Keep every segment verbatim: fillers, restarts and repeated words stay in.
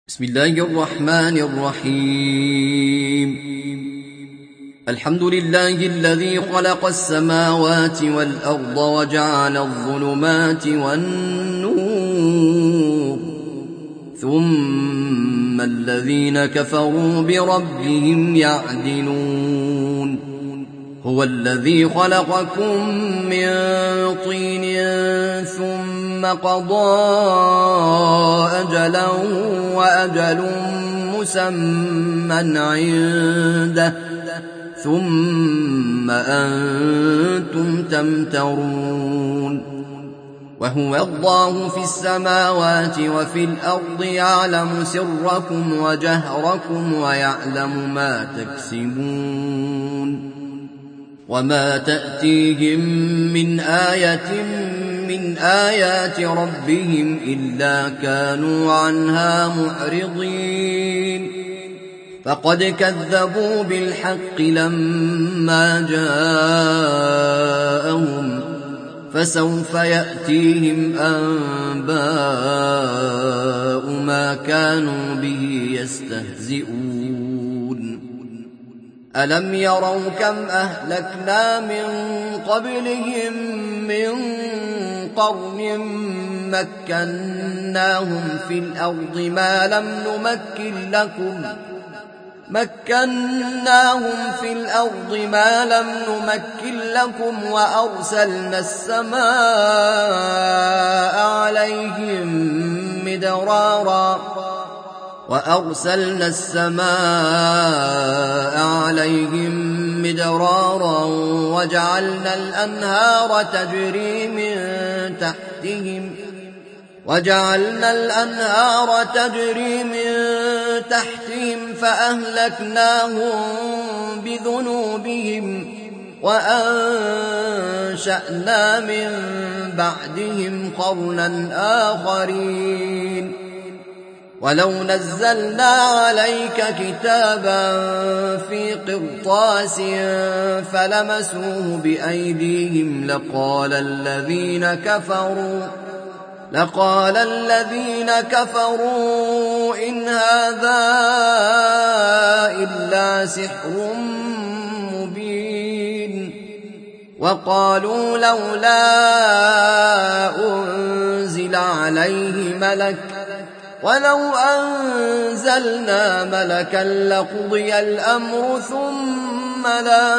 بسم الله الرحمن الرحيم. الحمد لله الذي خلق السماوات والأرض وجعل الظلمات والنور، ثم الذين كفروا بربهم يعدلون. هو الذي خلقكم من طين ثم قضى أجلا وأجل مسمى عنده، ثم أنتم تمترون. وهو الله في السماوات وفي الأرض، يعلم سركم وجهركم ويعلم ما تكسبون. وما تأتيهم من آية من آيات ربهم إلا كانوا عنها معرضين. فقد كذبوا بالحق لما جاءهم، فسوف يأتيهم أنباء ما كانوا به يستهزئون. ألم يروا كم أهلكنا من قبلهم من قرن مكناهم في الأرض ما لم نمكن لكم مكناهم في الأرض ما لم نمكن لكم وأرسلنا السماء عليهم مدرارا وأرسلنا السماء عليهم مدرارا وجعلنا الأنهار تجري من تحتهم وجعلنا الأنهار تجري من تحتهم فأهلكناهم بذنوبهم وأنشأنا من بعدهم قرنا آخرين. ولو نزلنا عليك كتابا في قرطاس فلمسوه بأيديهم لقال الذين كفروا لقال الذين كفروا إن هذا إلا سحر مبين. وقالوا لولا أنزل عليه ملك ولو أنزلنا ملكا لقضي الأمر ثم لا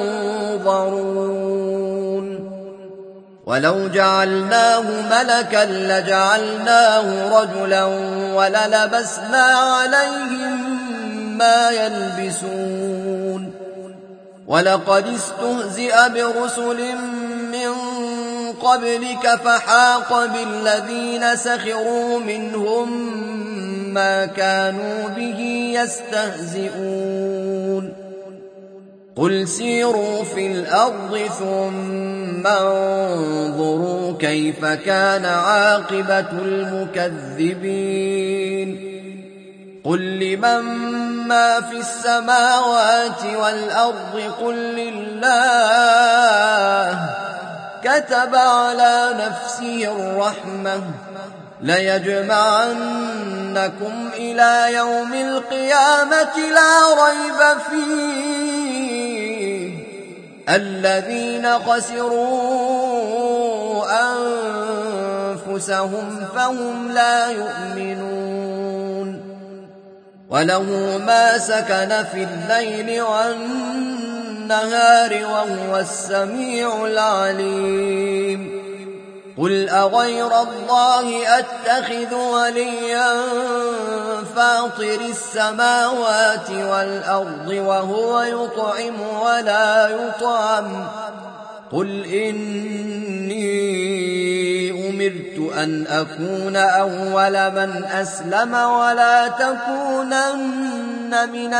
ينظرون. ولو جعلناه ملكا لجعلناه رجلا وللبسنا عليهم ما يلبسون. ولقد استهزئ برسل من قبلك فحاق بالذين سخروا منهم ما كانوا به يستهزئون. قل سيروا في الأرض ثم انظروا كيف كان عاقبة المكذبين. قل لمن ما في السماوات والأرض قل لله كتب على نفسه الرحمة ليجمعنكم إلى يوم القيامة لا ريب فيه الذين خسروا أنفسهم فهم لا يؤمنون. وله ما سكن في الليل والنهار وهو السميع العليم. قل أغير الله أتخذ وليا فاطر السماوات والأرض وهو يطعم ولا يطعم. قل إني أمرت أن أكون أول من أسلم ولا تكونن من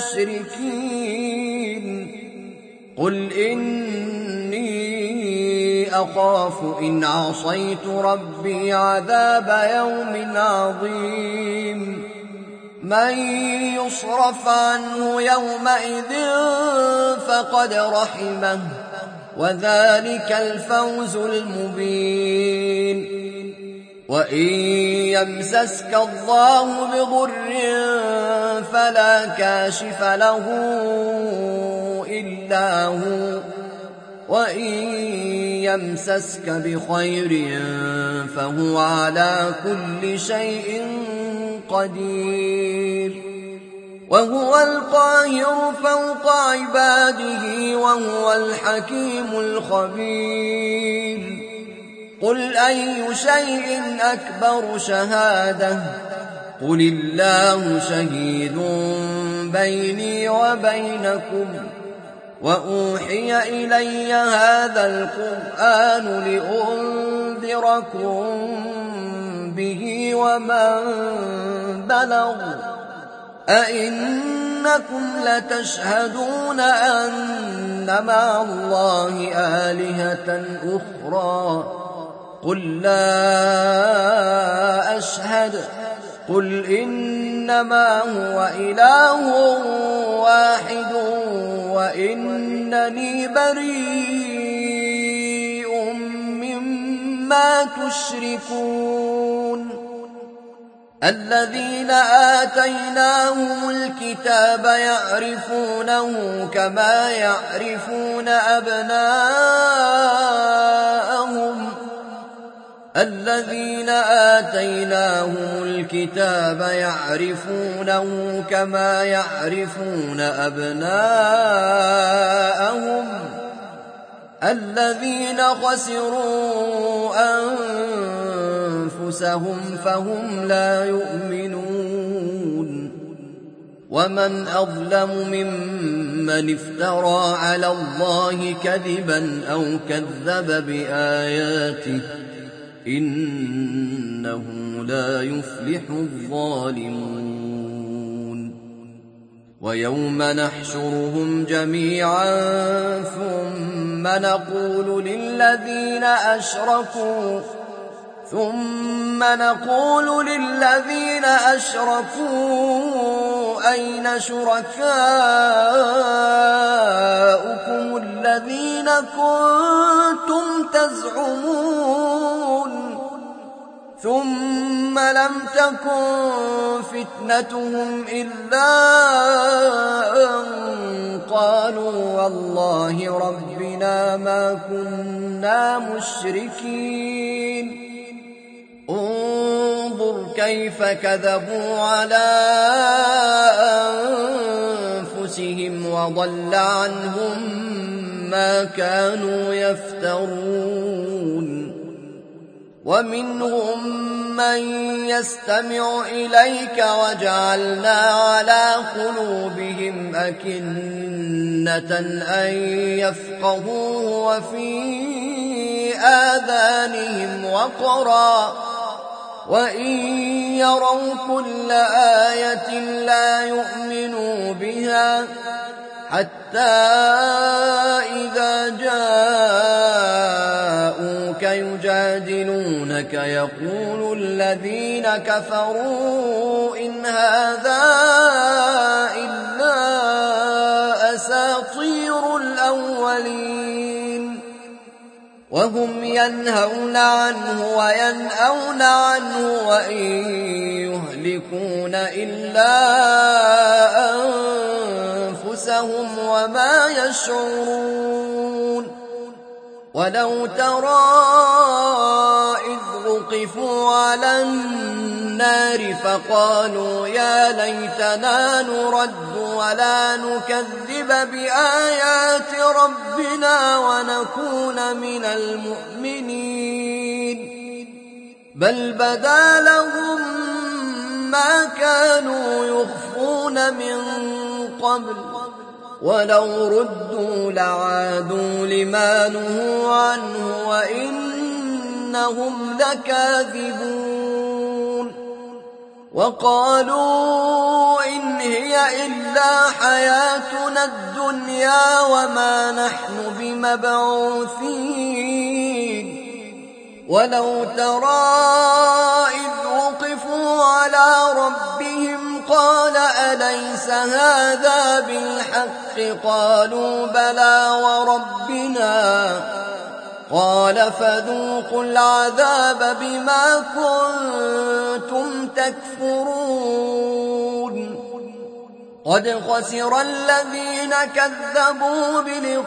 المشركين. قل إني أخاف إن عصيت ربي عذاب يوم عظيم. من يصرف عنه يومئذ فقد رحمه وذلك الفوز المبين. وإن يمسسك الله بضر فلا كاشف له إلا هو، وإن يمسسك بخير فهو على كل شيء قدير، وهو القاهر فوق عباده وهو الحكيم الخبير. قل أي شيء أكبر شهادة؟ قل الله شهيد بيني وبينكم، وأوحي إلي هذا القرآن لأنذركم به ومن بلغ. أئنكم لتشهدون أن مع الله آلهة أخرى؟ قل لا أشهد. قل إنما هو إله واحد وإنني بريء مما تشركون. الذين آتيناهم الكتاب يعرفونه كما يعرفون أبناءهم الذين آتيناهم الكتاب يعرفونه كما يعرفون أبناءهم الذين خسروا أنفسهم فهم لا يؤمنون. ومن أظلم ممن افترى على الله كذبا أو كذب بآياته إنه لا يفلح الظالمون. ويوم نحشرهم جميعا ثم نقول للذين أشركوا ثم نقول للذين أشركوا أين شركاؤكم الذين كنتم تزعمون ثم لم تكن فتنتهم إلا أن قالوا والله ربنا ما كنا مشركين. انظر كيف كذبوا على أنفسهم وضل عنهم ما كانوا يفترون. ومنهم من يستمع إليك وجعلنا على قلوبهم أكنة أن يفقهوا وفي آذانهم وقرا وإن يروا كل آية لا يؤمنوا بها حتى إذا جاءوك يجادلونك يقول الذين كفروا إن هذا إلا أساطير الأولين. وهم ينهون عنه وينأون عنه وإن يهلكون إلا أنفسهم وما يشعرون. ولو ترى إذ وقفوا على النار فقالوا يا ليتنا نرد ولا نكذب بآيات ربنا ونكون من المؤمنين بل بدا لهم ما كانوا يخفون من قبل ولو ردوا لعادوا لما نهوا عنه وإنهم لكاذبون. وقالوا إن هي إلا حياتنا الدنيا وما نحن بمبعوثين. ولو ترى إذ وقفوا على ربهم قال أليس هذا بالحق قالوا بلى وربنا قال فذوقوا العذاب بما كنتم تكفرون قد خسر الذين كذبوا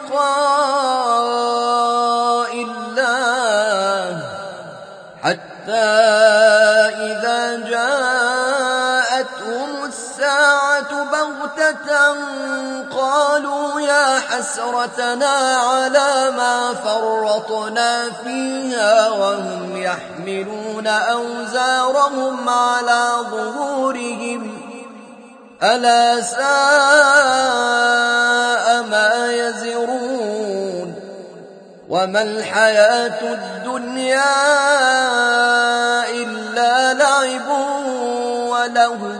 بلقاء الله حتى إذا جاءتهم الساعة بغتة قالوا يا حسرتنا على ما فرطنا فيها وهم يحملون أوزارهم على ظهورهم ألا ساء ما يزرون وما الحياة الدنيا إلا لعب وله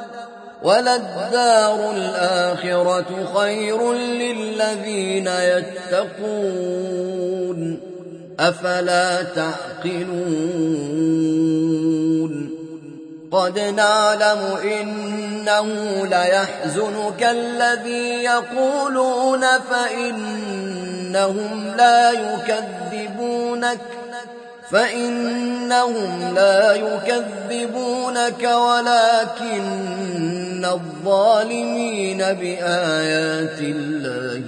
وللدار الآخرة خير للذين يتقون أفلا تعقلون قد نعلم إنه ليحزنك الذي يقولون فإنهم لا يكذبونك فإنهم لا يكذبونك ولكن الظالمين بآيات الله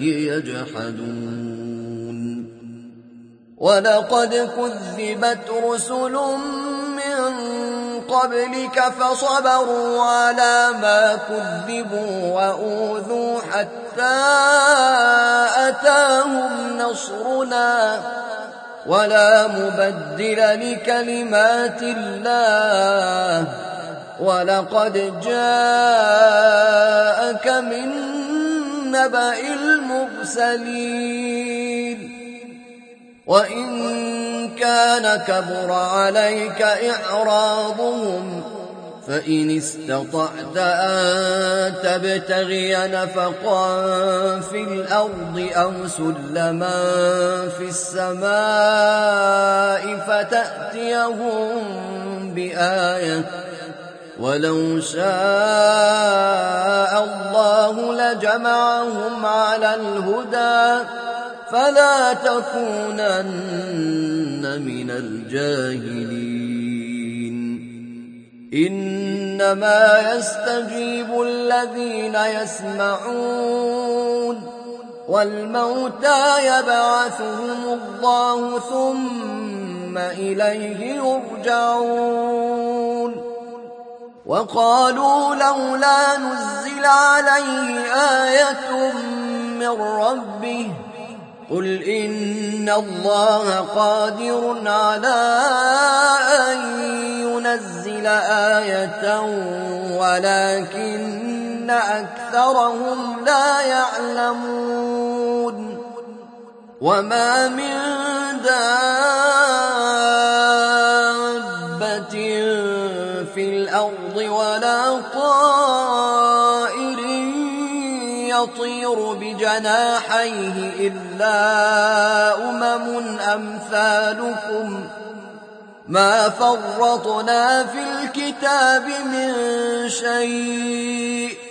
يجحدون ولقد كذبت رسل من قبلك فصبروا على ما كذبوا وأوذوا حتى أتاهم نصرنا ولا مبدل لكلمات الله ولقد جاءك من نبأ المرسلين وإن كان كبر عليك إعراضهم فإن استطعت أن تبتغي نفقا في الأرض أو سلما في السماء فتأتيهم بآية ولو شاء الله لجمعهم على الهدى فلا تكونن من الجاهلين إنما يستجيب الذين يسمعون والموتى يبعثهم الله ثم إليه يرجعون وقالوا لولا نزل عليه آية من ربه قل إن الله قادر على أن ينزل آية ولكن أكثرهم لا يعلمون وما من دابة في الأرض ولا طائر يطير بجناحيه إلا أمم أمثالكم ما فرطنا في الكتاب من شيء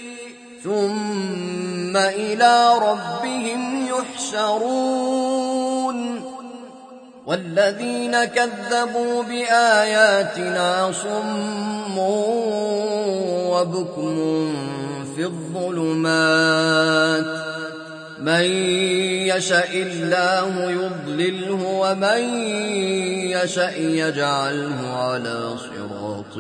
ثم إلى ربهم يحشرون والذين كذبوا بآياتنا صم وبكم في الظلمات من يشاء الله يضلله ومن يشاء يجعله على صراط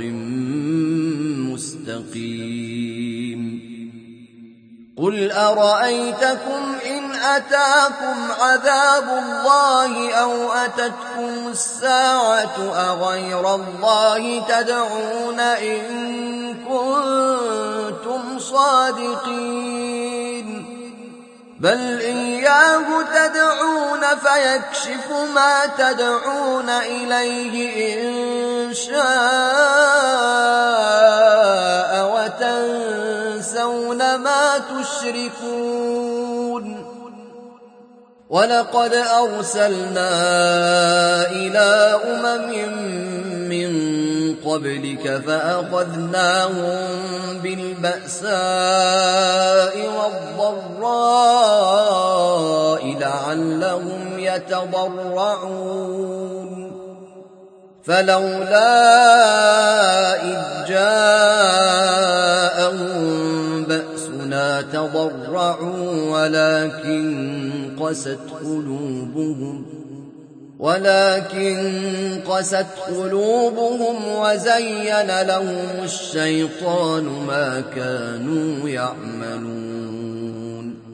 مستقيم قل أرأيتكم إن أتاكم عذاب الله أو أتتكم الساعة أغير الله تدعون إن كنتم صادقين بل إياه تدعون فيكشف ما تدعون إليه إن شاء وتنسون ما تشركون ولقد أرسلنا إلى أمم من قبلك فأخذناهم بالبأساء والضراء لعلهم يتضرعون فلولا إذ جاءهم بأسنا تضرعوا ولكن قست قلوبهم ولكن قست قلوبهم وزين لهم الشيطان ما كانوا يعملون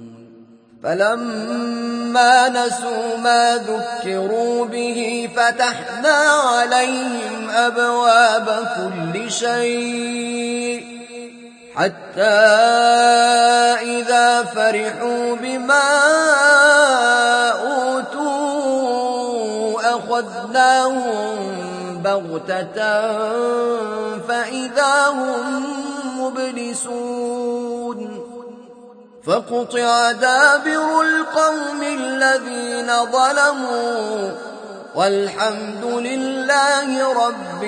فلما نسوا ما ذكروا به فتحنا عليهم أبواب كل شيء حتى إذا فرحوا بما أوتوا أخذناهم بغتة فإذا هم مبلسون فقطع دابر القوم الذين ظلموا والحمد لله رب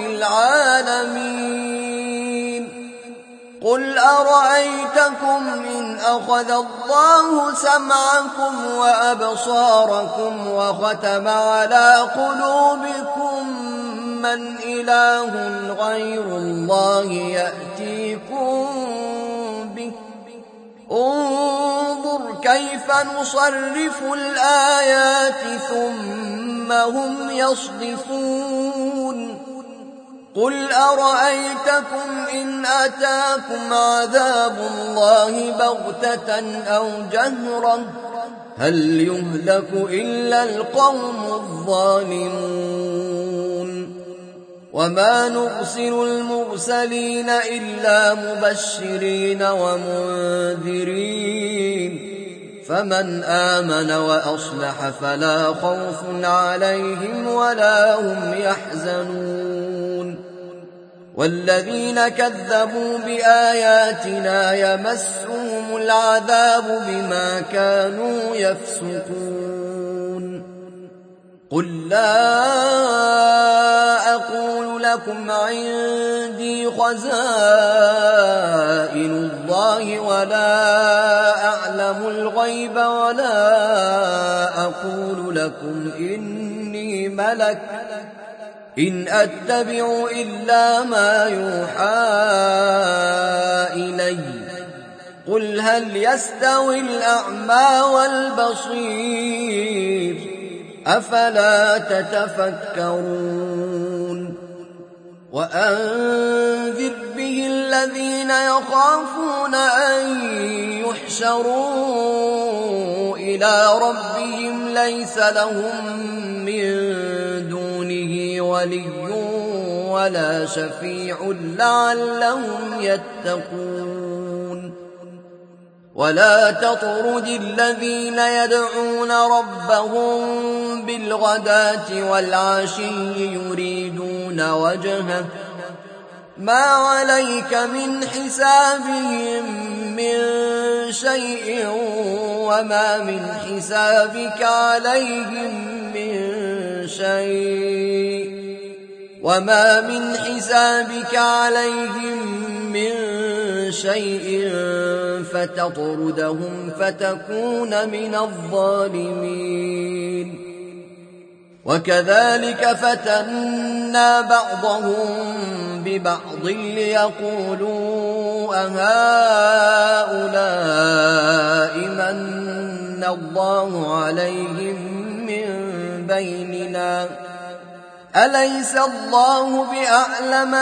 العالمين قل أرأيتكم إن أخذ الله سمعكم وأبصاركم وختم على قلوبكم من إله غير الله يأتيكم به انظر كيف نصرف الآيات ثم هم يصدفون قل أرأيتكم إن أتاكم عذاب الله بغتة أو جهرة هل يهلك إلا القوم الظالمون وما نرسل المرسلين إلا مبشرين ومنذرين فمن آمن وأصلح فلا خوف عليهم ولا هم يحزنون والذين كذبوا بآياتنا يمسهم العذاب بما كانوا يفسقون قل لا أقول لكم عندي خزائن الله ولا أعلم الغيب ولا أقول لكم إني ملك إن أتبع إلا ما يوحى إلي قل هل يستوي الأعمى والبصير أفلا تتفكرون وأنذر به الذين يخافون أن يحشروا إلى ربهم ليس لهم من دونه ولي ولا شفيع لعلهم يتقون ولا تطرد الذين يدعون ربهم بالغداة والعشي يريدون وجهه ما عليك من حسابهم من شيء وما من حسابك عليهم من شيء وما من حسابك عليهم من شيء فتطردهم فتكون من الظالمين وكذلك فتنا بعضهم ببعض ليقولوا أهؤلاء من الله عليهم من بيننا أليس الله بأعلم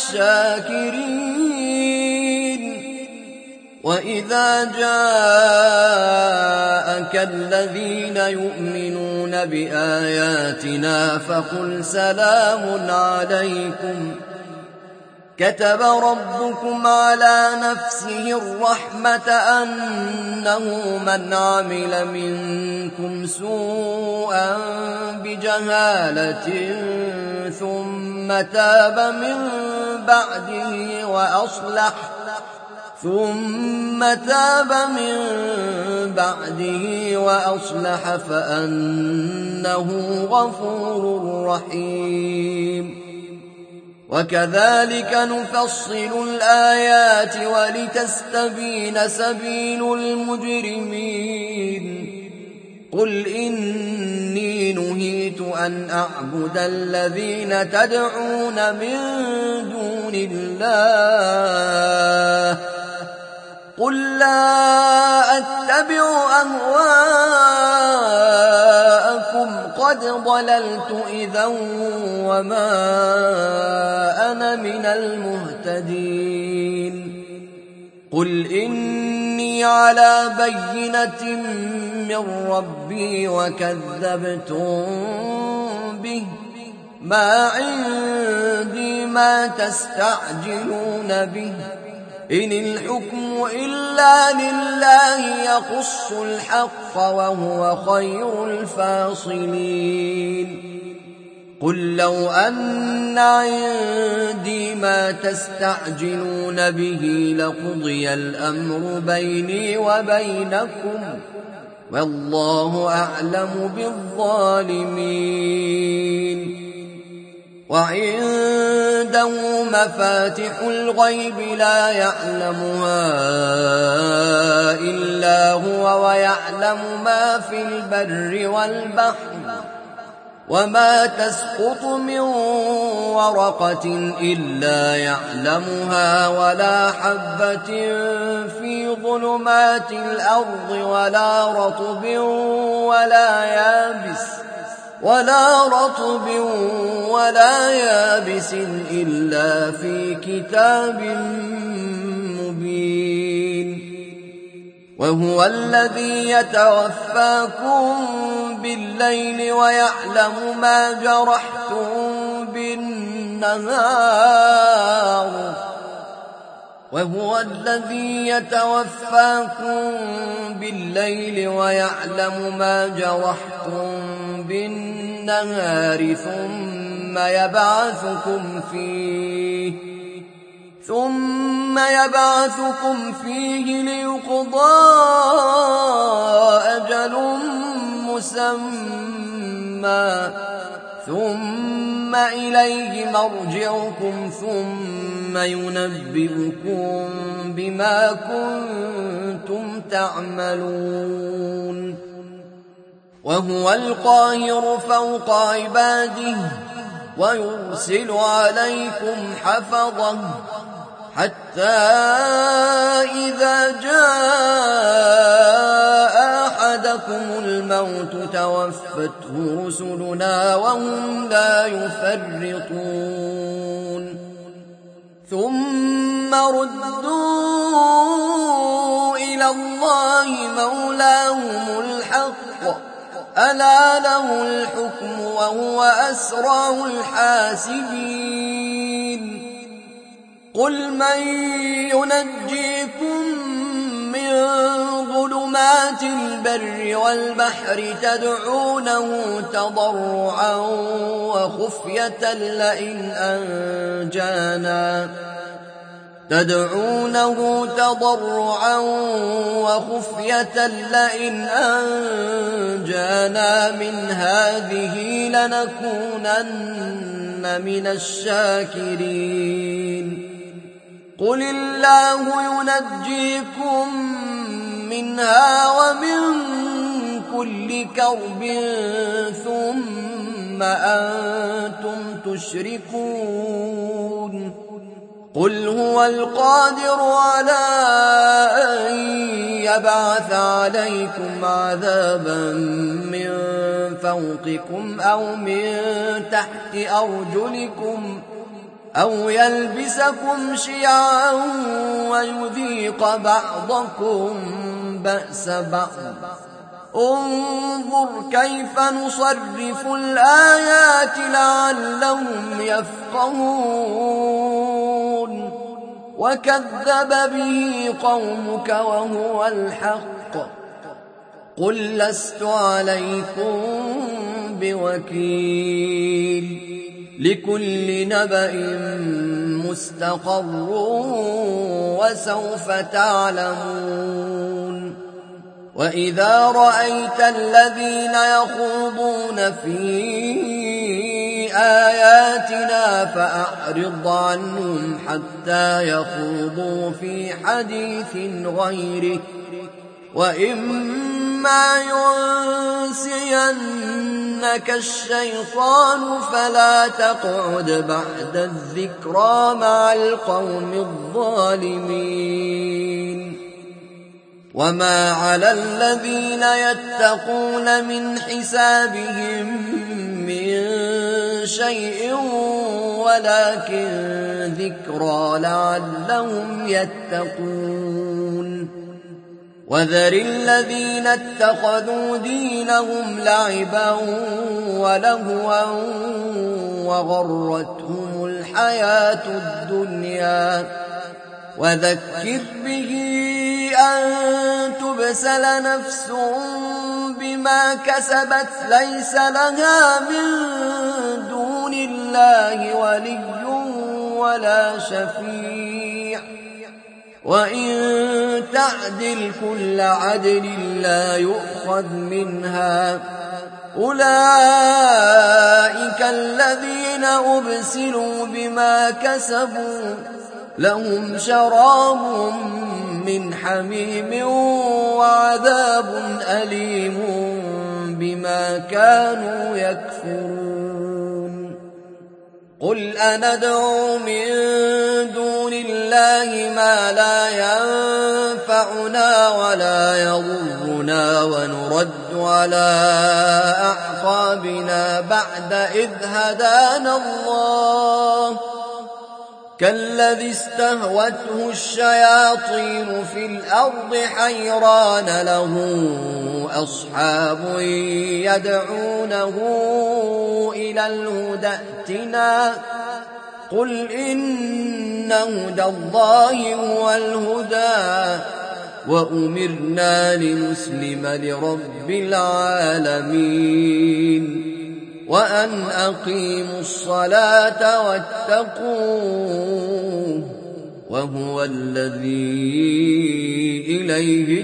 بالشاكرين وإذا جاءك الذين يؤمنون بآياتنا فقل سلام عليكم كتب ربكم على نفسه الرحمة أنه من عمل منكم سوءا بجهالة ثم تاب من بعده وأصلح ثم تاب من بعده وأصلح فأنه غفور رحيم وكذلك نفصل الآيات ولتستبين سبيل المجرمين قل إني نهيت أن أعبد الذين تدعون من دون الله قل لا أتبع أهواءكم قد ضللت إذا وما أنا من المهتدين قل إني على بينة من ربي وكذبتم به ما عندي ما تستعجلون به إن الحكم إلا لله يقص الحق وهو خير الفاصلين قل لو أن عندي ما تستعجلون به لقضي الأمر بيني وبينكم والله أعلم بالظالمين وعنده مفاتح الغيب لا يعلمها إلا هو ويعلم ما في البر والبحر وما تسقط من ورقة إلا يعلمها ولا حبة في ظلمات الأرض ولا رطب ولا يابس ولا رطب ولا يابس إلا في كتاب مبين وهو الذي يتوفاكم بالليل ويعلم ما جرحتم بالنهار وهو الذي يتوفاكم بالليل ويعلم ما جرحتم بالنهار ثم يبعثكم فيه ثم يبعثكم فيه ليقضى أجل مسمى ثم إليه مرجعكم ثم ينبئكم بما كنتم تعملون وهو القاهر فوق عباده ويرسل عليكم حفظه حتى إذا جاء أحدكم الموت توفته رسلنا وهم لا يفرطون ثم ردوا إلى الله مولاهم الحق ألا له الحكم وهو أسرع الحاسبين قل من ينجيكم من ظلمات البر والبحر تدعونه تضرعا وخفية لئن أنجانا تدعونه تضرعا وخفية لئن أنجانا من هذه لنكونن من الشاكرين قل الله ينجيكم منها ومن كل كرب ثم أنتم تشركون قل هو القادر على أن يبعث عليكم عذابا من فوقكم أو من تحت أرجلكم أو يلبسكم شيعا ويذيق بعضكم بأس بعض انظر كيف نصرف الآيات لعلهم يفقهون وكذب به قومك وهو الحق قل لست عليكم بوكيل لكل نبأ مستقر وسوف تعلمون وإذا رأيت الذين يخوضون في آياتنا فأعرض عنهم حتى يخوضوا في حديث غيره وإما وإما ينسينك الشيطان فلا تقعد بعد الذكرى مع القوم الظالمين وما على الذين يتقون من حسابهم من شيء ولكن ذكرى لعلهم يتقون وذر الذين اتخذوا دينهم لعبا ولهوا وغرتهم الحياة الدنيا وذكر به أن تبسل نفس بما كسبت ليس لها من دون الله ولي ولا شفيع وإن تعدل كل عدل لا يؤخذ منها أولئك الذين أبسلوا بما كسبوا لهم شراب من حميم وعذاب أليم بما كانوا يكفرون قل أندعو من دون الله ما لا ينفعنا ولا يضرنا ونرد على أعقابنا بعد إذ هدانا الله كالذي استهوته الشياطين في الأرض حيران له أصحاب يدعونه إلى الهدى ائتنا قل إن هدى الله هو الهدى وأمرنا لنسلم لرب العالمين وأن أقيموا الصلاة واتقوه وهو الذي إليه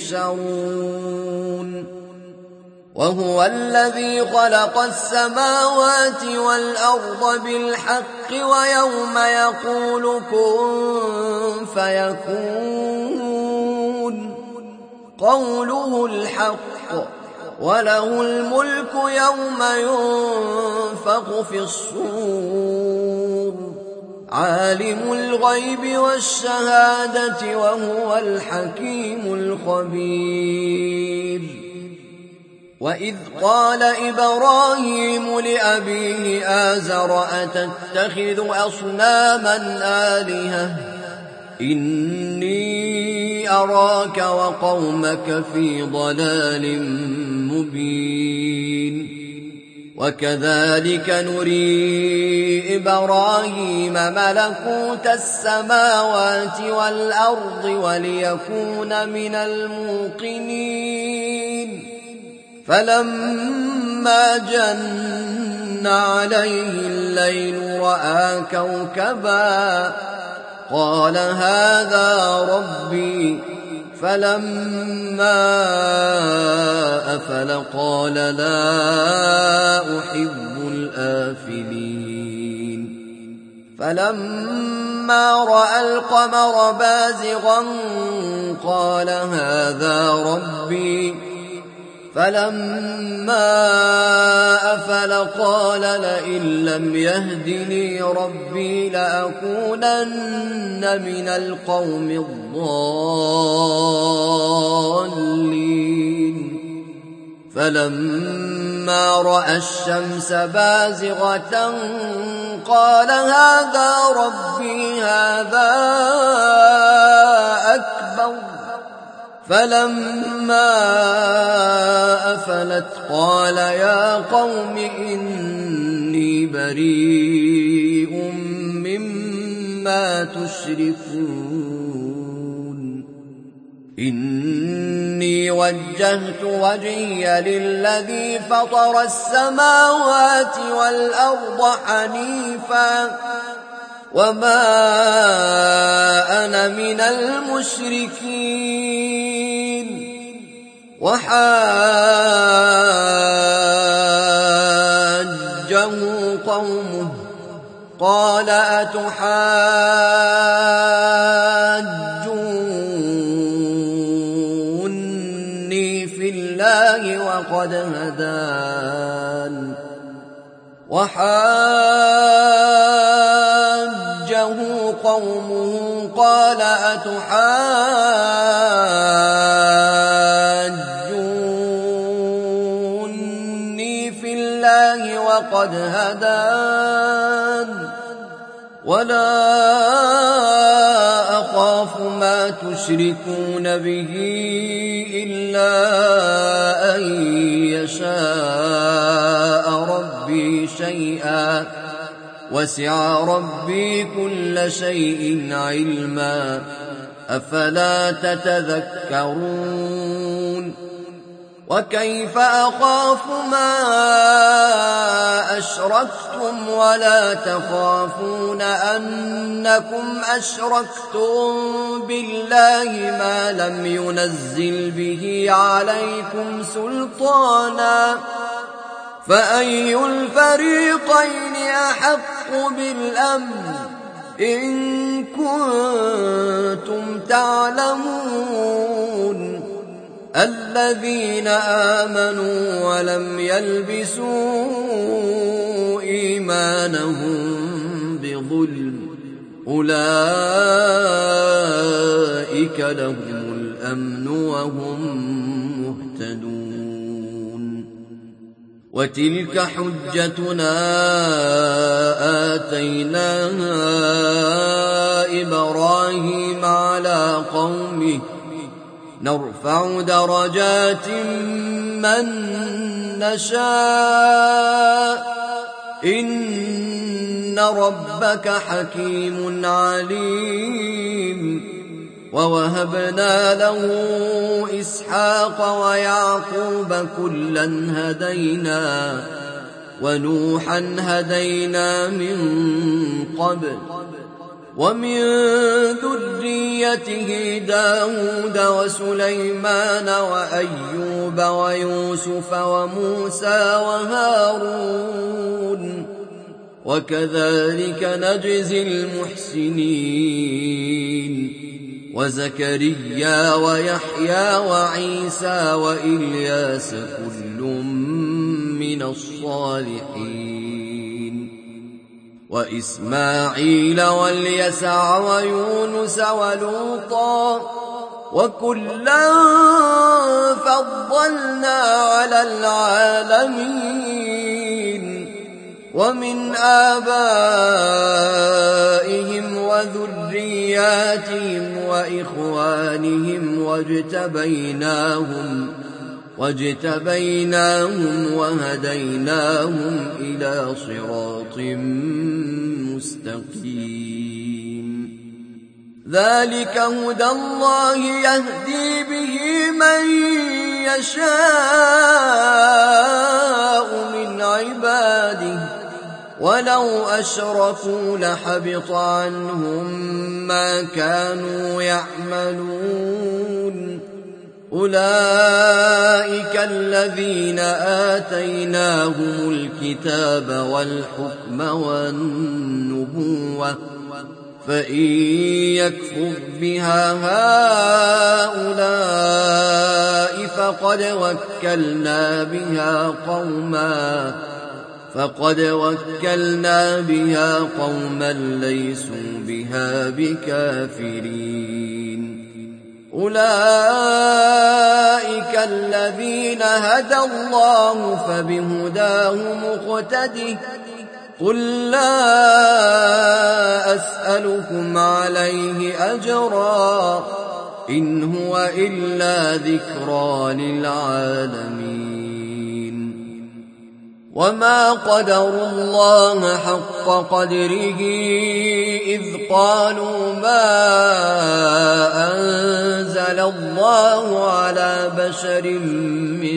تحشرون وهو الذي خلق السماوات والأرض بالحق ويوم يقول كن فيكون قوله الحق وله الملك يوم ينفخ في الصور عالم الغيب والشهادة وهو الحكيم الخبير وإذ قال إبراهيم لأبيه آزر أتتخذ أصناما آلهة إني أراك وقومك في ضلال مبين وكذلك نري إبراهيم ملكوت السماوات والأرض وليكون من الموقنين فلما جن عليه الليل رأى كوكبا قال هذا ربي فلما أفل قال لا أحب الآفلين فلما رأى القمر بازغا قال هذا ربي فلما أفل قال لئن لم يهدني ربي لأكونن من القوم الضالين فلما رأى الشمس بازغة قال هذا ربي هذا أكبر فلما أفلت قال يا قوم إني بريء مما تشركون إني وجهت وجهي للذي فطر السماوات والأرض حنيفا وما أنا من المشركين وحاجه قومه قال أتحاجوني في الله وقد هدان وحاجه قومه قال أتحاجوني في الله وقد هدان ولا أخاف ما تشركون به إلا أن يشاء ربي شيئا وسع ربي كل شيء علما أفلا تتذكرون وكيف أخاف ما أشركتم ولا تخافون أنكم أشركتم بالله ما لم ينزل به عليكم سلطانا فأي الفريقين أحق بالأمن إن كنتم تعلمون الذين آمنوا ولم يلبسوا إيمانهم بظلم أولئك لهم الأمن وهم مهتدون وتلك حجتنا آتيناها إبراهيم على قومه نرفع درجات من نشاء إن ربك حكيم عليم ووهبنا له إسحاق ويعقوب كلا هدينا ونوحا هدينا من قبل ومن ذريته داود وسليمان وأيوب ويوسف وموسى وهارون وكذلك نجزي المحسنين وزكريا ويحيى وعيسى وإلياس كل من الصالحين وإسماعيل واليسع ويونس ولوطا وكلا فضلنا على العالمين ومن آبائهم وذرياتهم وإخوانهم واجتبيناهم واجتبيناهم وهديناهم إلى صراط مستقيم ذلك هدى الله يهدي به من يشاء من عباده ولو أشركوا لحبط عنهم ما كانوا يعملون أولئك الذين آتيناهم الكتاب والحكم والنبوة فإن يكفر بها هؤلاء فقد وكلنا بها قوما فقد وكلنا بها قوما ليسوا بها بكافرين أولئك الذين هدى الله فبهداه مقتده قل لا أسألكم عليه أجرا إن هو إلا ذكرى للعالمين وما قدروا الله حق قدره إذ قالوا ما أنزل الله على بشر من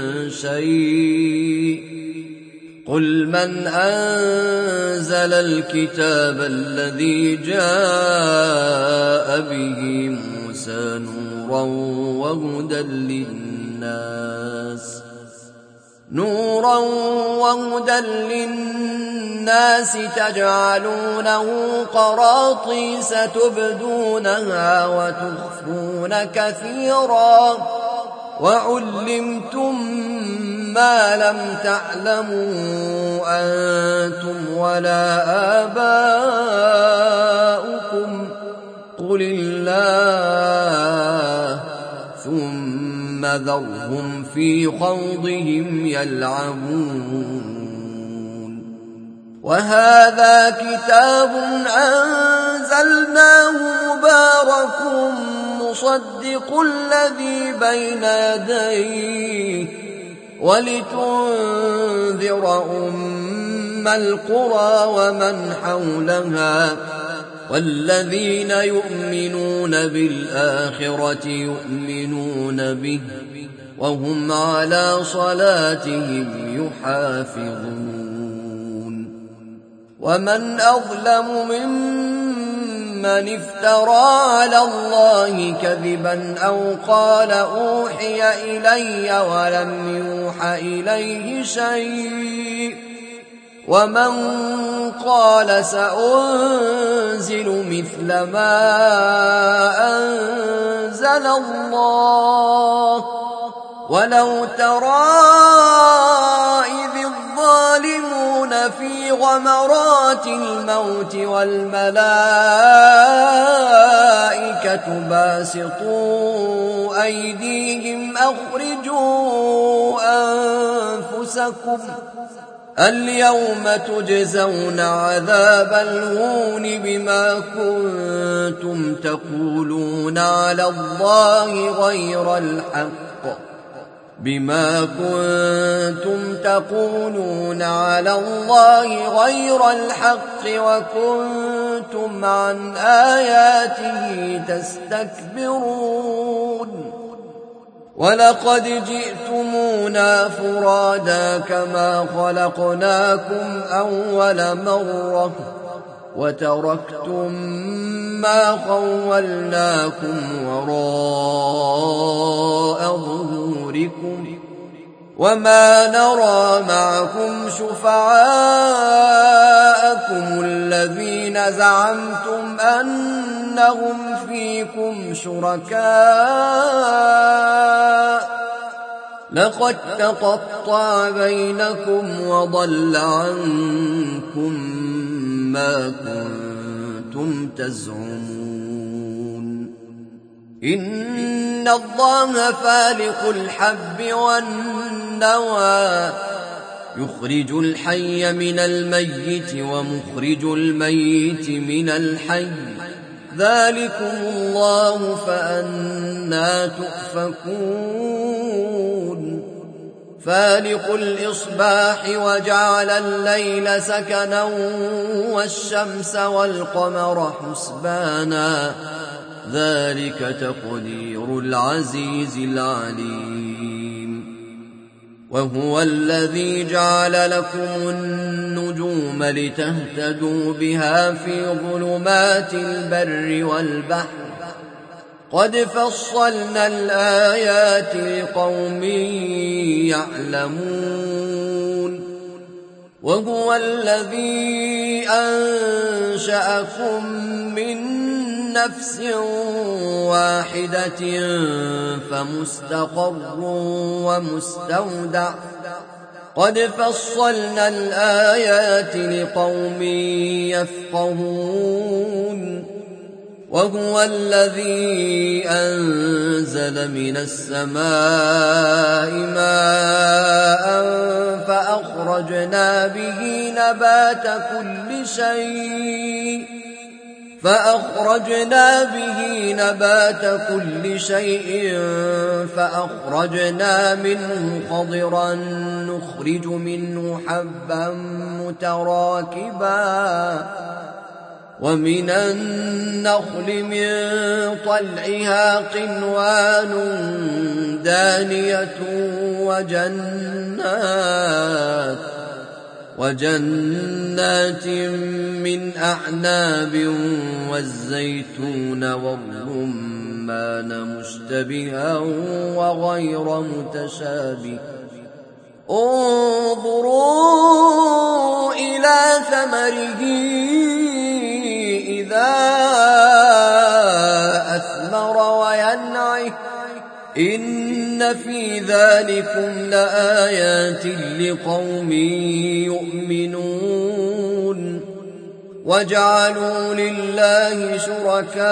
شيء قل من أنزل الكتاب الذي جاء به موسى نورا وهدى للناس نورا وهدى للناس تجعلونه قراطيس تبدونها وتخفون كثيرا وعلمتم ما لم تعلموا أنتم ولا آباؤكم قل الله ثم ذرهم في خوضهم يلعبون. وهذا كتاب أنزلناه مبارك مصدق الذي بين يديه ولتنذر أم القرى ومن حولها والذين يؤمنون بالآخرة يؤمنون به وهم على صلاتهم يحافظون. ومن أظلم ممن افترى على الله كذبا أو قال أوحي إلي ولم يوح إليه شيء ومن قال سأنزل مثل ما أنزل الله ولو ترى إذ الظالمون في غمرات الموت والملائكة باسطوا أيديهم أخرجوا أنفسكم اليوم تجزون عذاب الهون بما كنتم تقولون على الله غير الحق بما كنتم تقولون على الله غير الحق وكنتم عن آياته تستكبرون. ولقد جئتمونا فرادا كما خلقناكم أول مرة وتركتم ما خولناكم وراء ظهوركم وما نرى معكم شفعاءكم الذين زعمتم أنهم فيكم شركاء لقد تقطع بينكم وضل عنكم ما كنتم تزعمون. إن الله فالق الحب والنوى يخرج الحي من الميت ومخرج الميت من الحي ذلكم الله فأنى تؤفكون. فالق الإصباح وجعل الليل سكنا والشمس والقمر حسبانا ذلك تقدير العزيز العليم. وهو الذي جعل لكم النجوم لتهتدوا بها في ظلمات البر والبحر قد فصلنا الآيات لقوم يعلمون. وهو الذي أنشأكم من نفس واحدة فمستقر ومستودع قد فصلنا الآيات لقوم يفقهون. وهو الذي أنزل من السماء ماء فأخرجنا به نبات كل شيء فأخرجنا به نبات كل شيء فأخرجنا منه خضرا نخرج منه حبا متراكبا ومن النخل من طلعها قنوان دانية وجنات وجنات من أعناب والزيتون والرمان مشتبها وغير متشابه انظروا إلى ثمره إذا أثمر وينعه إن في ذلكم لآيات لقوم يؤمنون وجعلوا لله شركاء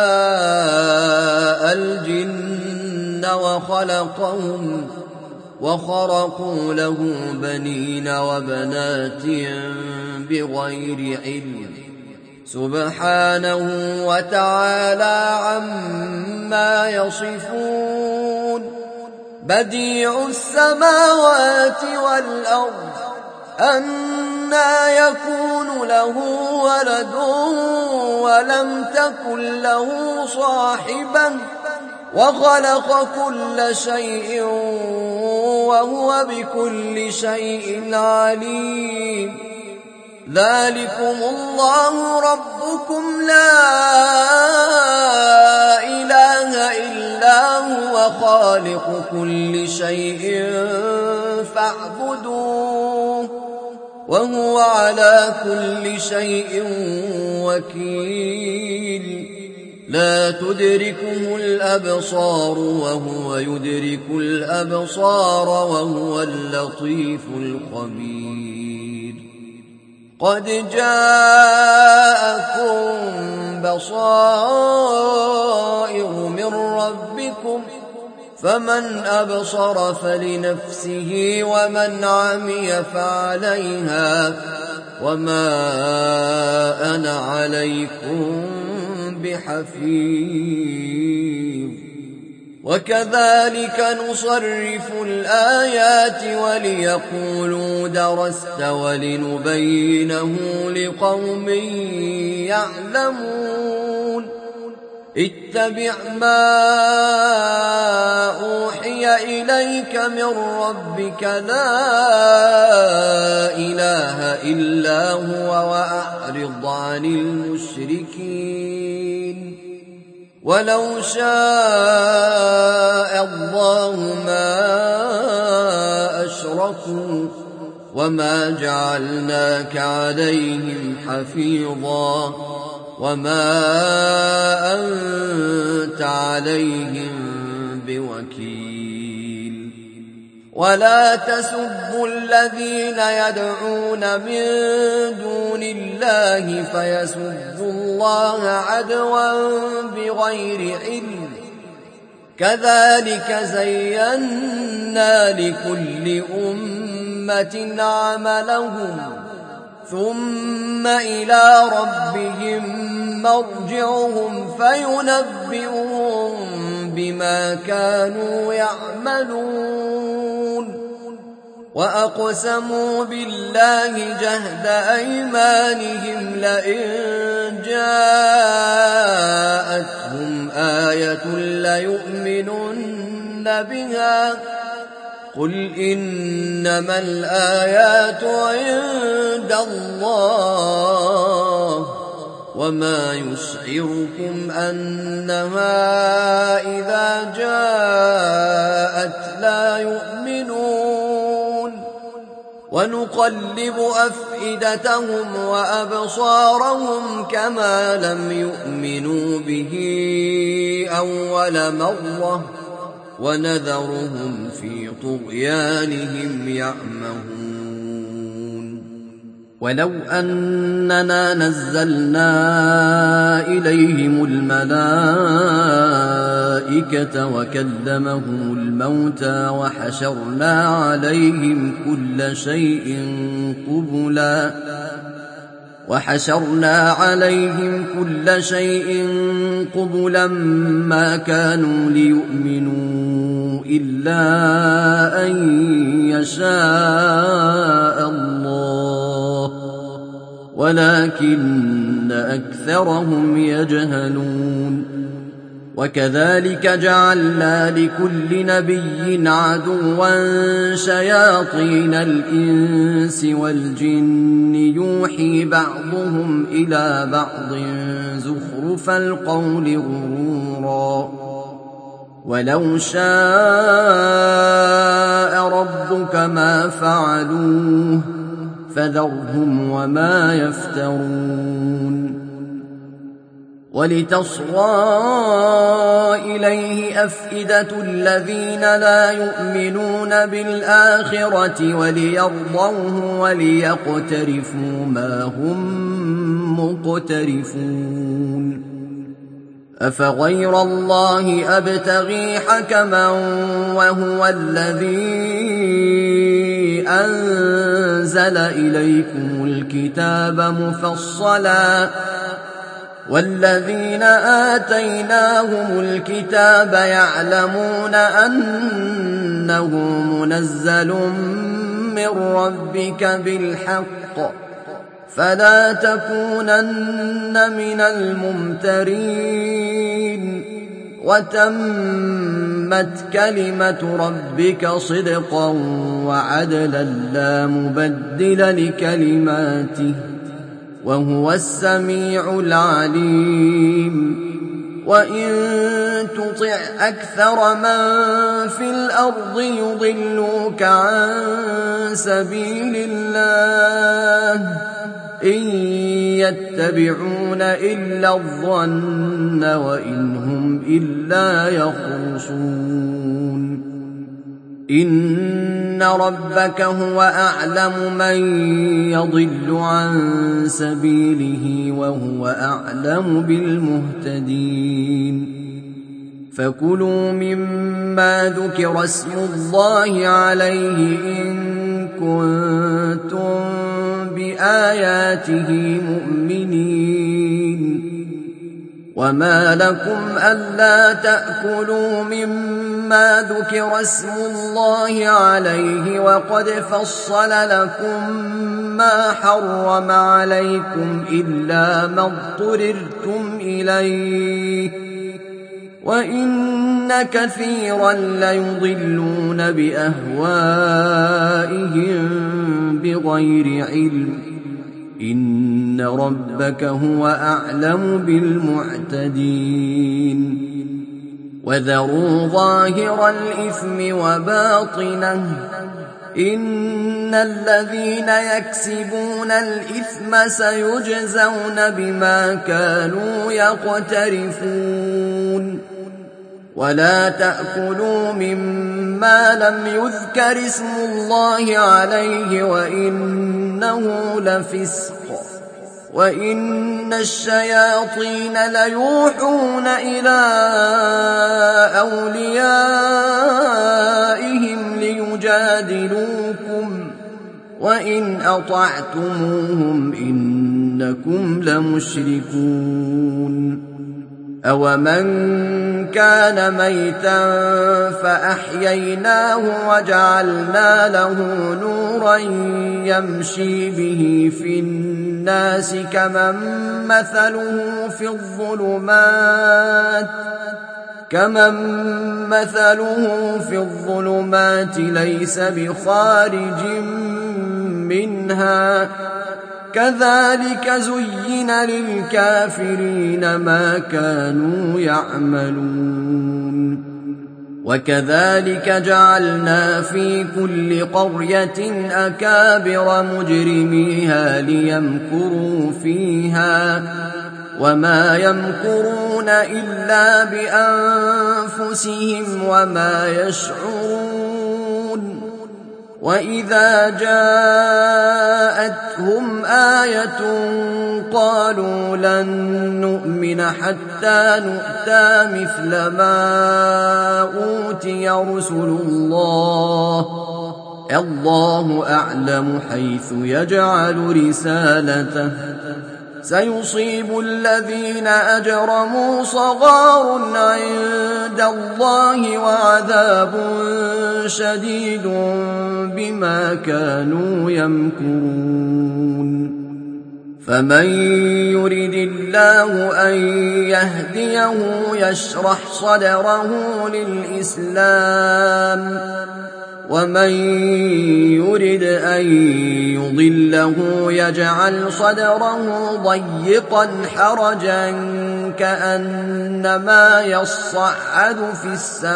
الجن وخلقهم وخرقوا له بنين وبنات بغير علم سبحانه وتعالى عما يصفون بديع السماوات والأرض أنى يكون له ولد ولم تكن له صاحبة وخلق كل شيء وهو بكل شيء عليم ذلكم الله ربكم لا إله إلا هو خالق كل شيء فاعبدوه وهو على كل شيء وكيل لا تدركه الأبصار وهو يدرك الأبصار وهو اللطيف الخبير قد جاءكم بصائر من ربكم فمن أبصر فلنفسه ومن عمي فعليها وما أنا عليكم بحفيظ وكذلك نصرف الآيات وليقولوا درست ولنبينه لقوم يعلمون اتبع ما أوحي إليك من ربك لا إله إلا هو وأعرض عن المشركين ولو شاء الله ما أشركوا وما جعلناك عليهم حفيظا وما أنت عليهم بوكيل ولا تسبوا الذين يدعون من دون الله فيسبوا الله عدوا بغير علم كذلك زينا لكل أمة عملهم ثم إلى ربهم مرجعهم فينبئهم بما كانوا يعملون وأقسموا بالله جهد أيمانهم لئن جاءتهم آية ليؤمنن بها قل إنما الآيات عند الله وما يشعركم أنها إذا جاءت لا يؤمنون ونقلب أفئدتهم وأبصارهم كما لم يؤمنوا به أول مرة ونذرهم في طغيانهم يعمهون ولو أننا نزلنا إليهم الملائكة وكلمهم الموتى وحشرنا عليهم كل شيء قبلا وحشرنا عليهم كل شيء قبلا ما كانوا ليؤمنوا إلا أن يشاء الله ولكن أكثرهم يجهلون وكذلك جعلنا لكل نبي عدوا شياطين الإنس والجن يوحي بعضهم إلى بعض زخرف القول غرورا ولو شاء ربك ما فعلوه فذرهم وما يفترون ولتصغى إليه أفئدة الذين لا يؤمنون بالآخرة وليرضوه وليقترفوا ما هم مقترفون أفغير الله أبتغي حكما وهو الذي أنزل إليكم الكتاب مفصلا والذين آتيناهم الكتاب يعلمون أنه منزل من ربك بالحق فلا تكونن من الممترين وتمت كلمة ربك صدقا وعدلا لا مبدل لكلماته وهو السميع العليم وإن تطع أكثر من في الأرض يضلوك عن سبيل الله إن يتبعون إلا الظن وإن هم إلا يخرصون إن ربك هو أعلم من يضل عن سبيله وهو أعلم بالمهتدين فكلوا مما ذكر اسم الله عليه إن كنتم بآياته مؤمنين وما لكم ألا تأكلوا مما ذكر اسم الله عليه وقد فصل لكم ما حرم عليكم إلا ما اضطررتم إليه وإن كثيرا ليضلون بأهوائهم بغير علم إن ربك هو أعلم بالمعتدين وذروا ظاهر الإثم وباطنه إن الذين يكسبون الإثم سيجزون بما كانوا يقترفون ولا تأكلوا مما لم يذكر اسم الله عليه وإنه لفسق وإن الشياطين ليوحون إلى أوليائهم ليجادلوكم وإن أطعتموهم إنكم لمشركون أومن كان ميتا فأحييناه وجعلنا له نورا يمشي به في الناس كمن مثله في الظلمات كمن مثله في الظلمات ليس بخارج منها كذلك زين للكافرين ما كانوا يعملون وكذلك جعلنا في كل قرية أكابر مجرميها ليمكروا فيها وما يمكرون إلا بأنفسهم وما يشعرون وإذا جاءتهم آية قالوا لن نؤمن حتى نؤتى مثل ما أوتي رسل الله الله أعلم حيث يجعل رسالته سيصيب الذين أجرموا صغار عند الله وعذاب شديد بما كانوا يمكرون فمن يرد الله أن يهديه يشرح صدره للإسلام ومن يرد أن يضله يجعل صدره ضيقا حرجا كأنما يصعد في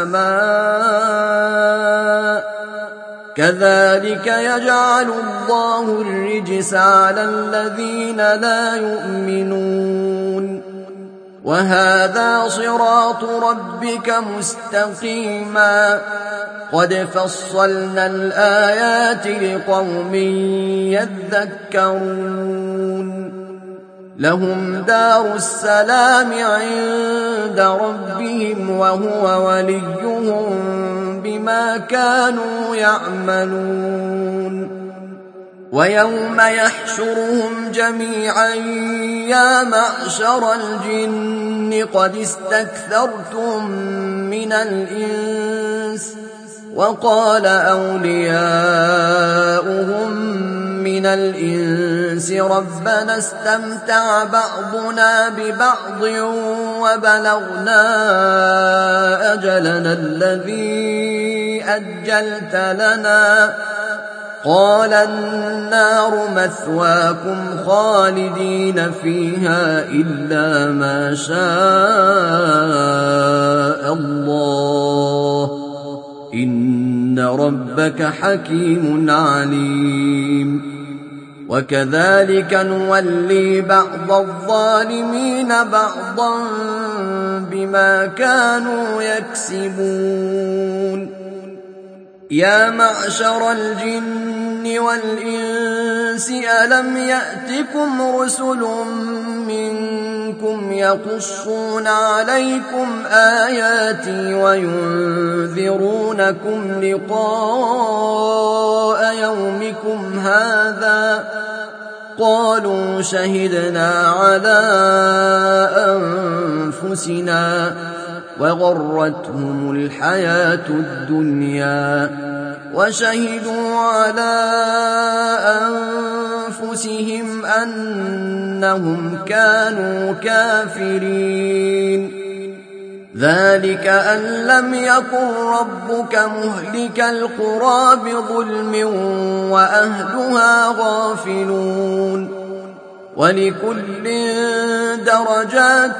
السماء كذلك يجعل الله الرجس على الذين لا يؤمنون وهذا صراط ربك مستقيما قد فصلنا الآيات لقوم يذكرون لهم دار السلام عند ربهم وهو وليهم بما كانوا يعملون ويوم يحشرهم جميعا يا معشر الجن قد استكثرتم من الإنس وقال أولياؤهم من الإنس ربنا استمتع بعضنا ببعض وبلغنا أجلنا الذي أجلت لنا قال النار مثواكم خالدين فيها إلا ما شاء الله إن ربك حكيم عليم وكذلك نولي بعض الظالمين بعضا بما كانوا يكسبون يا معشر الجن والإنس ألم يأتكم رسل منكم يقصون عليكم آياتي وينذرونكم لقاء يومكم هذا قالوا شهدنا على أنفسنا وغرتهم الحياة الدنيا وشهدوا على أنفسهم أنهم كانوا كافرين ذلك أن لم يكن ربك مهلك القرى بظلم وأهلها غافلون ولكل درجات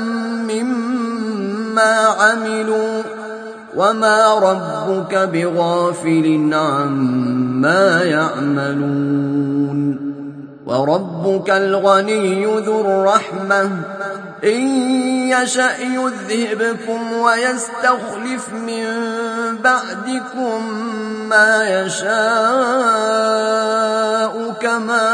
مما عملوا وما ربك بغافل عما يعملون وربك الغني ذو الرحمة إن يشأ يذهبكم ويستخلف من بعدكم ما يشاء كما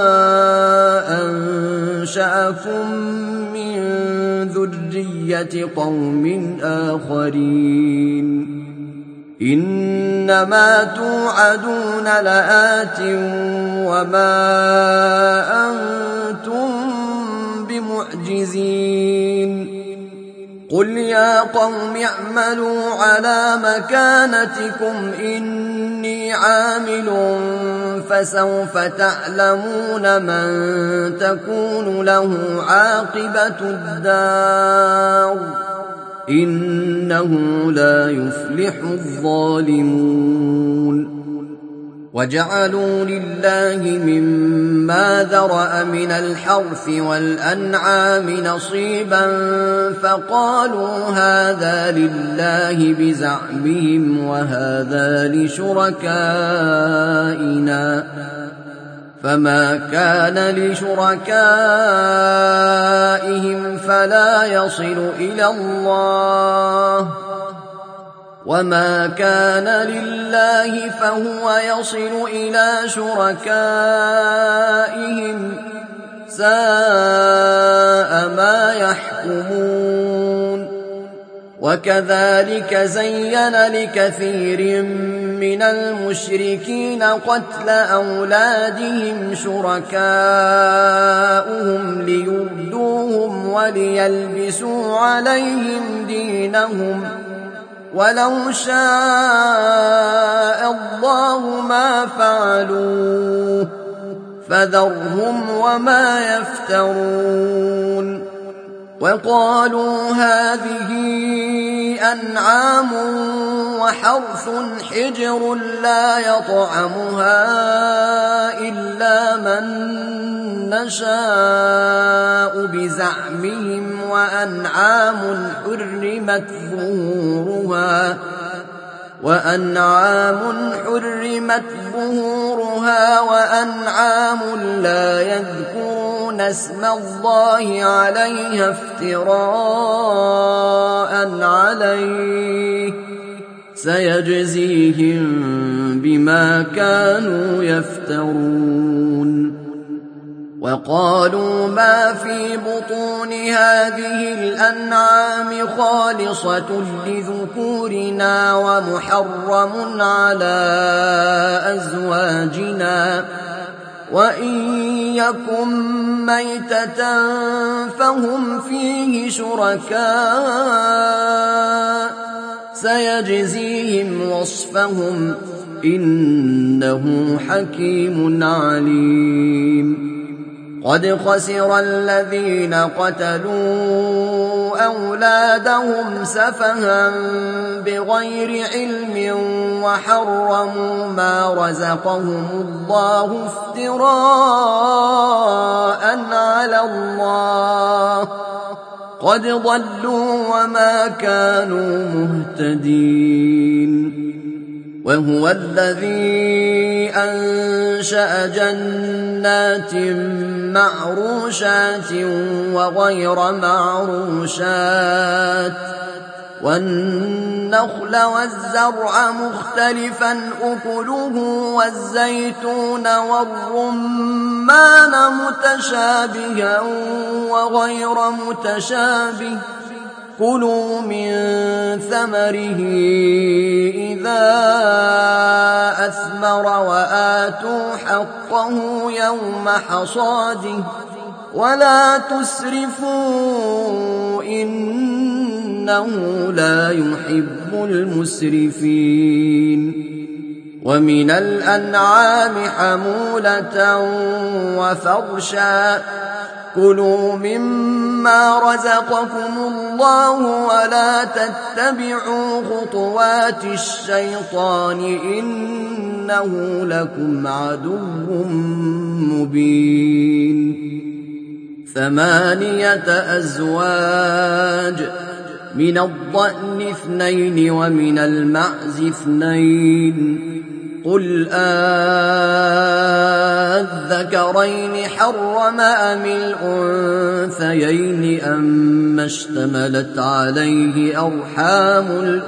أنشأكم من ذرية قوم آخرين إنما توعدون لآت وما أنتم بمعجزين قل يا قوم اعملوا على مكانتكم إني عامل فسوف تعلمون من تكون له عاقبة الدار إنه لا يفلح الظالمون وجعلوا لله مما ذرأ من الحرث والأنعام نصيبا فقالوا هذا لله بزعمهم وهذا لشركائنا فما كان لشركائهم فلا يصل إلى الله وما كان لله فهو يصل إلى شركائهم ساء ما يحكمون وكذلك زين لكثير من المشركين قتل أولادهم شركاؤهم ليردوهم وليلبسوا عليهم دينهم ولو شاء الله ما فعلوه فذرهم وما يفترون وقالوا هذه أنعام وحرث حجر لا يطعمها إلا من نشاء بزعمهم وأنعام حرمت ظهورها وأنعام حرمت ظهورها وأنعام لا يذكرون اسم الله عليها افتراء عليه سيجزيهم بما كانوا يفترون. وقالوا ما في بطون هذه الأنعام خالصة لذكورنا ومحرم على أزواجنا وإن يكن ميتة فهم فيه شركاء سيجزيهم وصفهم إنه حكيم عليم. قد خسر الذين قتلوا أولادهم سفها بغير علم وحرموا ما رزقهم الله افتراء على الله قد ضلوا وما كانوا مهتدين. وهو الذي أنشأ جنات معروشات وغير معروشات والنخل والزرع مختلفا أكله والزيتون والرمان متشابها وغير متشابه كلوا من ثمره إذا أثمر وآتوا حقه يوم حصاده ولا تسرفوا إنه لا يحب المسرفين. ومن الأنعام حمولة وفرشا كلوا مما رزقكم الله ولا تتبعوا خطوات الشيطان إنه لكم عدو مبين. ثمانية أزواج من الضأن اثنين ومن المعز اثنين قل أذكرين حرم أم الأنثيين أما اشتملت عليه أرحام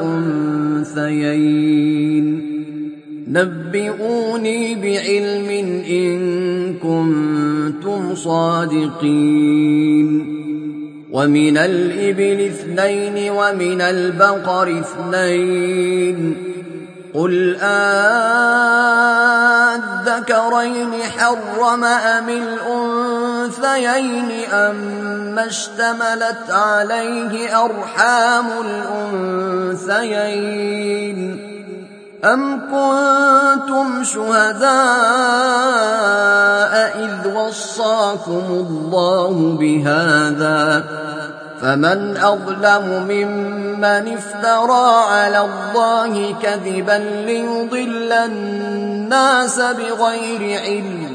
الأنثيين نبئوني بعلم إن كنتم صادقين. ومن الإبل اثنين ومن البقر اثنين قل أذكرين حرم أم الأنثيين أما اشتملت عليه أرحام الأنثيين أم كنتم شهداء إذ وصاكم الله بهذا فمن أظلم ممن افترى على الله كذبا ليضل الناس بغير علم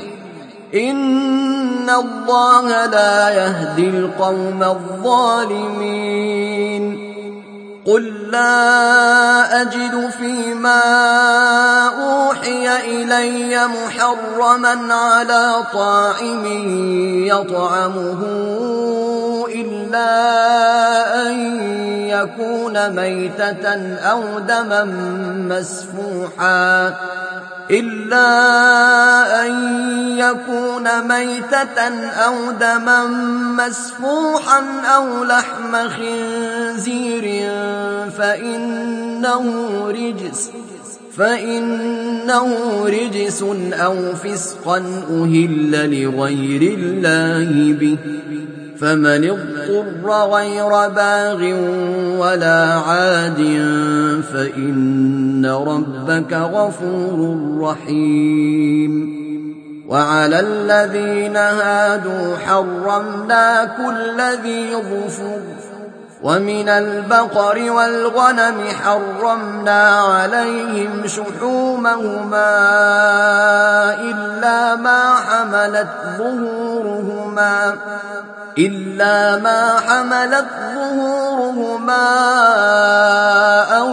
إن الله لا يهدي القوم الظالمين. قل لا أجد فيما أوحي إلي محرما على طاعم يطعمه إلا أن يكون ميتة أو دما مسفوحا إلا أن يكون ميتة أو دما مسفوحا أو لحم خنزير فإنه رجس فإنه رجس أو فسقا أهل لغير الله به فمن اضطر غير باغ ولا عاد فإن ربك غفور رحيم. وعلى الذين هادوا حرمنا كل ذي ظفر ومن البقر والغنم حرمنا عليهم شحومهما إلا ما حملت ظهورهما إلا ما حملت ظهورهما أو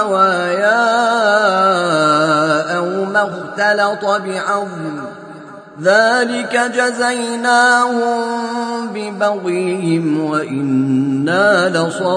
الحوايا أو ما اختلط بعظم ذلك جزيناهم ببغيهم وإنا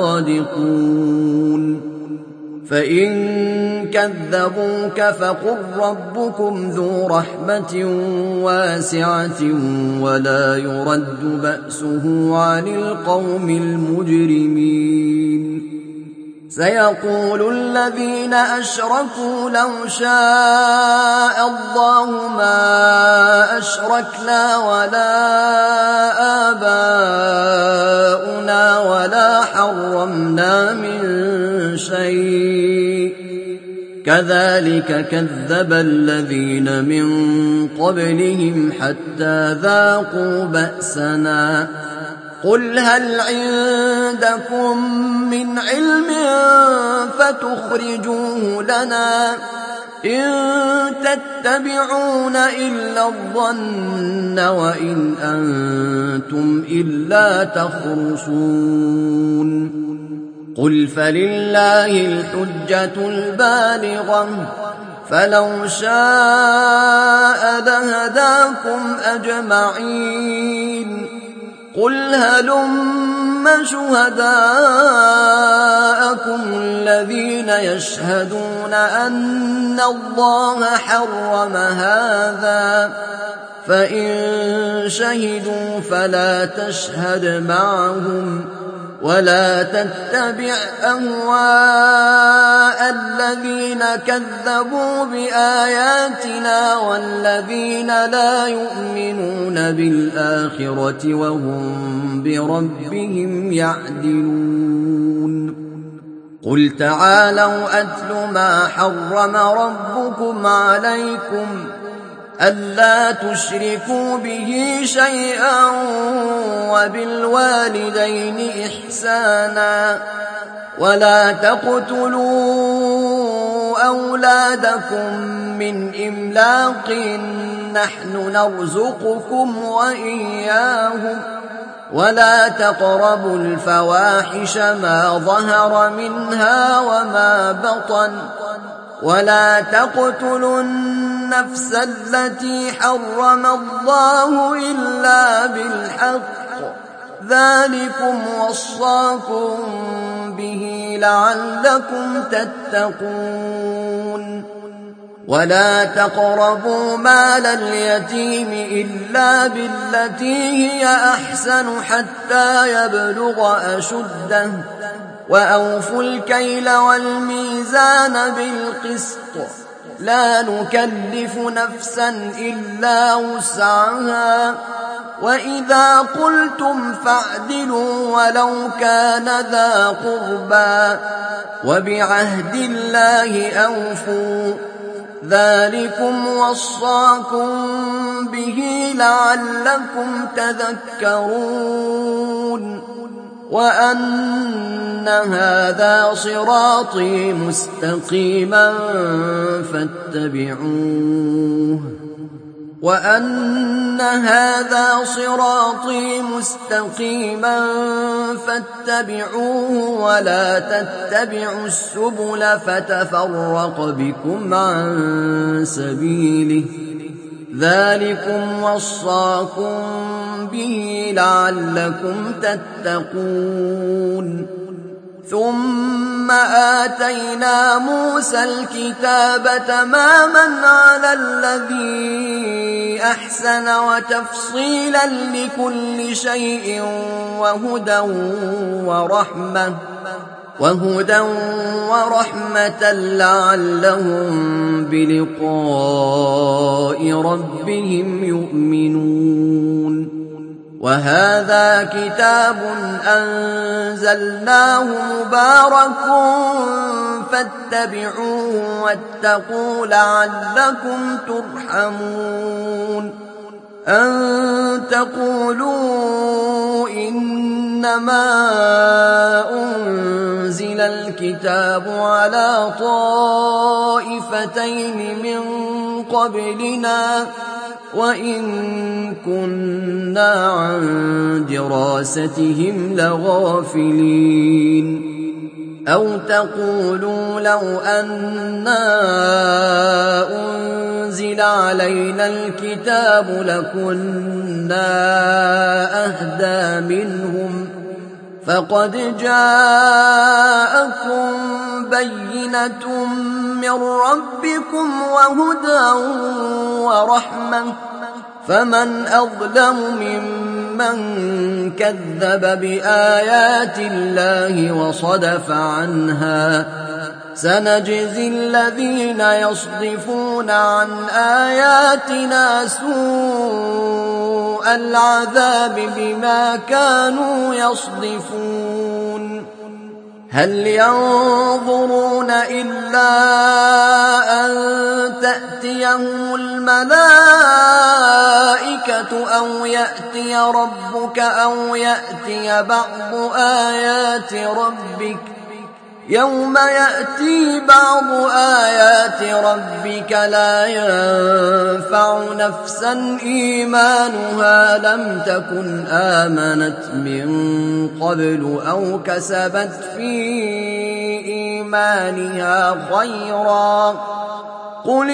لصادقون فإن كذبوك فقل ربكم ذو رحمة واسعة ولا يرد بأسه عن القوم المجرمين سيقول الذين أشركوا لو شاء الله ما أشركنا ولا آباؤنا ولا حرمنا من شيء كذلك كذب الذين من قبلهم حتى ذاقوا بأسنا قل هل عندكم من علم فتخرجوه لنا إن تتبعون إلا الظن وإن أنتم إلا تخرصون قل فلله الحجة البالغة فلو شاء لهداكم أجمعين قل هلم شهداءكم الذين يشهدون أن الله حرم هذا فإن شهدوا فلا تشهد معهم ولا تتبع أهواء الذين كذبوا بآياتنا والذين لا يؤمنون بالآخرة وهم بربهم يعدلون قل تعالوا أتل ما حرم ربكم عليكم ألا تشركوا به شيئا وبالوالدين إحسانا ولا تقتلوا أولادكم من إملاق نحن نرزقكم وإياهم ولا تقربوا الفواحش ما ظهر منها وما بطن ولا تقتلوا النفس التي حرم الله إلا بالحق ذلكم وصاكم به لعلكم تتقون ولا تقربوا مال اليتيم إلا بالتي هي أحسن حتى يبلغ أشده وأوفوا الكيل والميزان بالقسط لا نكلف نفسا إلا وسعها وإذا قلتم فاعدلوا ولو كان ذا قربى وبعهد الله أوفوا ذلكم وصاكم به لعلكم تذكرون وأن هذا صراطي مستقيما فاتبعوه وأن هذا صراطي مستقيما فاتبعوه ولا تتبعوا السبل فتفرق بكم عن سبيله ذلكم وصاكم به لعلكم تتقون ثم آتينا موسى الكتاب تماما على الذي أحسن وتفصيلا لكل شيء وهدى ورحمة وهدى ورحمة لعلهم بلقاء ربهم يؤمنون وهذا كتاب أنزلناه مبارك فاتبعوه واتقوا لعلكم ترحمون أن تقولوا إنما أنزل الكتاب على طائفتين من قبلنا وإن كنا عن دراستهم لغافلين أو تقولوا لو أنا أنزل علينا الكتاب لكنا أهدى منهم فقد جاءكم بينة من ربكم وهدى ورحمة فمن أظلم ممن كذب بآيات الله وصدف عنها سنجزي الذين يصدفون عن آياتنا سوء العذاب بما كانوا يصدفون هل ينظرون إلا أن تأتيهم الملائكة أو يأتي ربك أو يأتي بعض آيات ربك يوم يأتي بعض آيات ربك لا ينفع نفسا إيمانها لم تكن آمنت من قبل أو كسبت في إيمانها خيرا قل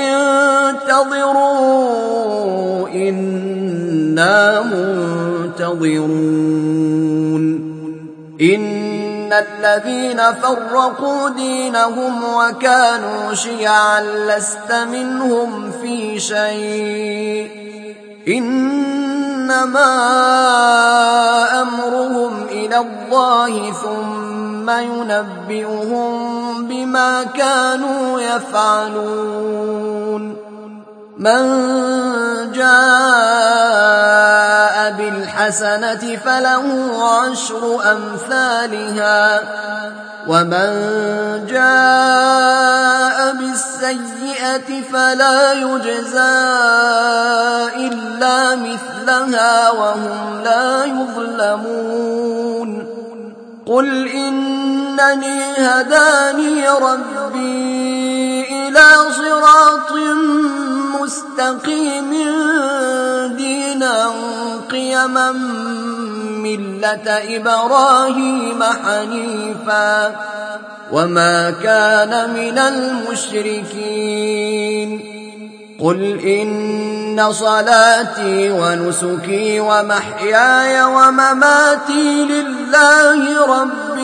انتظروا إنا منتظرون إن الذين فرقوا دينهم وكانوا شيعا لست منهم في شيء إنما أمرهم إلى الله ثم ينبئهم بما كانوا يفعلون من جاء بالحسنة فله عشر أمثالها ومن جاء بالسيئة فلا يجزى إلا مثلها وهم لا يظلمون قل إنني هداني ربي إلى صراط مستقيم دينا قيما ملة إبراهيم حنيفا وما كان من المشركين قل إن صلاتي ونسكي ومحياي ومماتي لله رب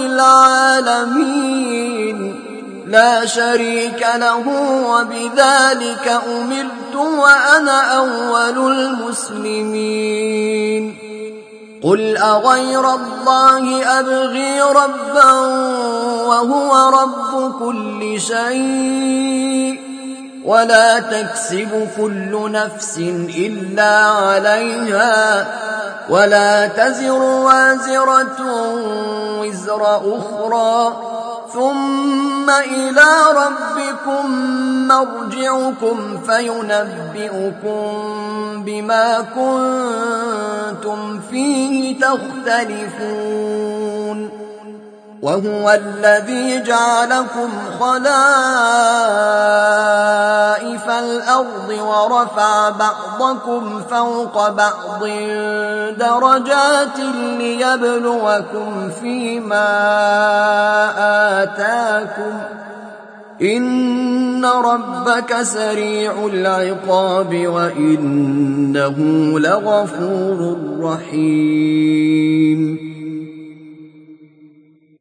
العالمين لا شريك له وبذلك أمرت وأنا أول المسلمين قل أغير الله أبغي ربا وهو رب كل شيء ولا تكسب كل نفس إلا عليها ولا تزر وازرة وزر أخرى ثم إلى ربكم مرجعكم فينبئكم بما كنتم فيه تختلفون وهو الذي جعلكم خلائف الأرض ورفع بعضكم فوق بعض درجات ليبلوكم فيما آتاكم إن ربك سريع العقاب وإنه لغفور رحيم